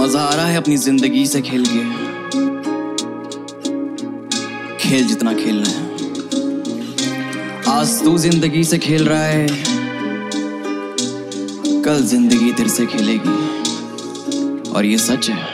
मजा आ रहा है अपनी जिंदगी से खेल के। खेल जितना खेलना है। आज तू जिंदगी से खेल रहा है, कल जिंदगी तेरे से खेलेगी, और ये सच है।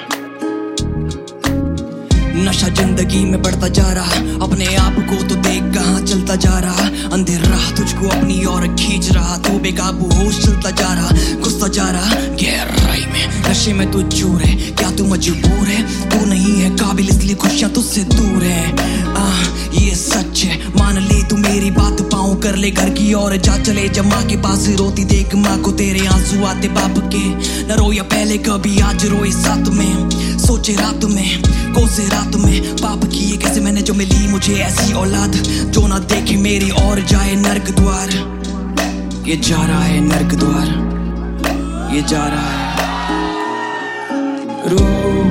नशा जिंदगी में बढ़ता जा रहा, अपने आप को तो देख कहाँ चलता जा रहा। अंधेरा तुझको अपनी ओर खींच रहा, तू बेकाबू होश चलता जा रहा, गुस्सा जा रहा गहराई में। नशे में तू चूर है, क्या तू मजबूर है? तू नहीं है काबिल इसलिए खुशियां तुझसे दूर है। ये सच है, मान ले तू मेरी बात, पाँव कर ले घर की ओर जा चले। जब माँ के पास रोती देख माँ को तेरे आंसू आते बाप के। न रोया पहले कभी, आज रोए साथ में, सोचे रात में, कोसे रात में। पाप किए कैसे मैंने जो मिली मुझे ऐसी औलाद, जो ना देखे मेरी और जाए नर्क द्वार। ये जा रहा है नर्क द्वार, ये जा रहा है। रो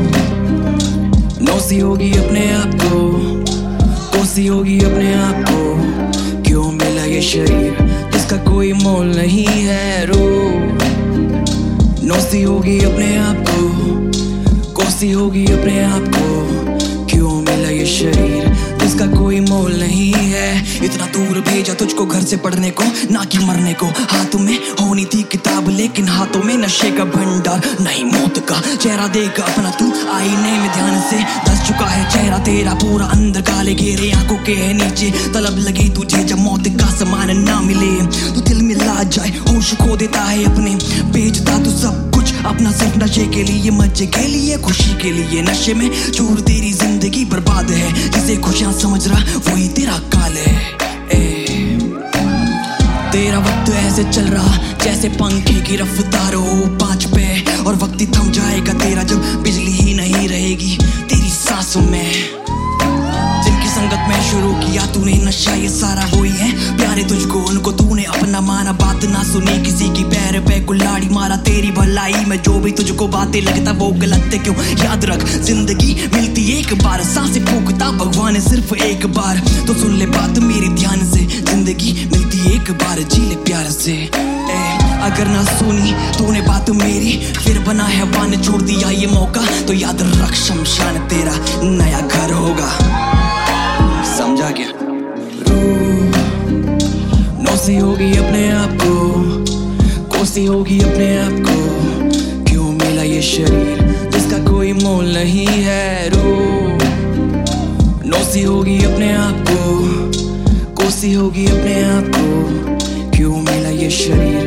नौसी होगी अपने आप को, कोसी होगी अपने आप को। क्यों मिला ये शरीर जिसका कोई मोल नहीं है। रो नौसी होगी अपने आप को, कोसी होगी अपने आप को। क्यों मिला ये शरीर जिसका कोई मोल नहीं है। इतना दूर भेजा तुझको घर से पढ़ने को, ना कि मरने को। हाथों में होनी थी किताब लेकिन हाथों में नशे का भंडार। नहीं मौत का चेहरा देख अपना तू आईने में ध्यान से, धस चुका है चेहरा तेरा पूरा अंदर काले घेरे आंखों के है नीचे। तलब लगी तुझे जब मौत का सामान ना मिले, तू दिल मिला जाए होश खो देता है अपने। बेचता तू सब कुछ अपना सिर्फ नशे के लिए, मजे के लिए, खुशी के लिए। नशे में चूर तेरी जिंदगी बर्बाद है, जिसे खुशियां समझ रहा वही तेरा काल है। तेरा वक्त ऐसे चल रहा जैसे पंखे की रफ्तार हो 5 पे, और वक्त ही थम जाएगा तेरा जब बिजली ही नहीं रहेगी तेरी सांसों में। जिनकी संगत में शुरू किया तूने नशा ये सारा वही है प्यारे तुझको, उनको तूने अपना माना, बात ना सुनी किसी की। पैर पे कुल्हाड़ी मारा तेरी भलाई में, जो भी तुझको बातें लगता वो गलत है। क्यों याद रख जिंदगी मिलती एक बार, सांसें फूंकता भगवान सिर्फ एक बार। तो सुन ले बात मेरी ध्यान से, जिंदगी मिलती एक बार, जी ले प्यार से। अगर ना सुनी तूने बात मेरी, फिर बना है वान छोड़ दिया ये मौका, तो याद रख शमशान तेरा नया घर होगा। समझा क्या? नौसी होगी अपने आप को, कोसी होगी अपने आप को। क्यों मिला ये शरीर जिसका कोई मोल नहीं है। रो नौसी होगी अपने आप को, कोसी होगी अपने आप को। क्यों मिला ये शरीर